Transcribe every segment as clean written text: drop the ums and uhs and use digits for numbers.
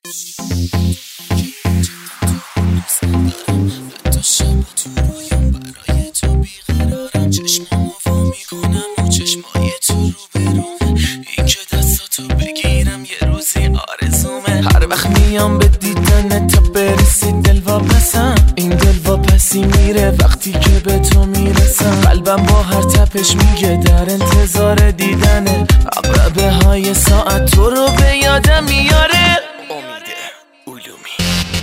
حتی شب تو رویم برای تو بیقرارم، چشمامو وا میکنم و چشمای تو رو بروم، این که دستاتو بگیرم یه روزی آرزومه. هر وقت میام به دیدن تا برسی دل واپسم، این دل واپسی میره وقتی که به تو میرسم. قلبم با هر تپش میگه در انتظار دیدنه، عقربه های ساعت تو رو به یادم میاره. امید علومی.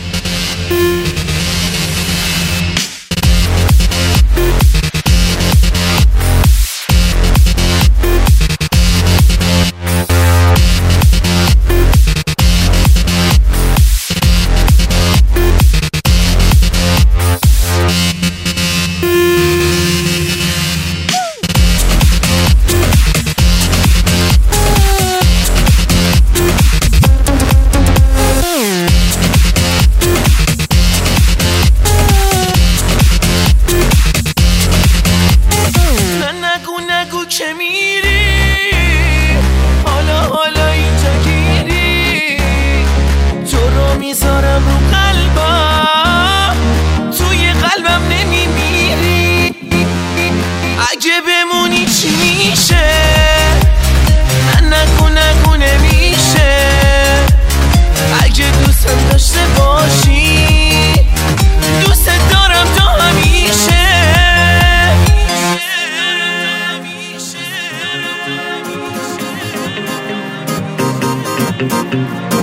که میری حالا اینجا گیری، تو رو میذارم رو قلبم، توی قلبم نمیمیری. اگه بمونی چی میشه؟ نگو نمیشه. اگه دوستم داشته باشی، دوست دارم تا همیشه. Thank you.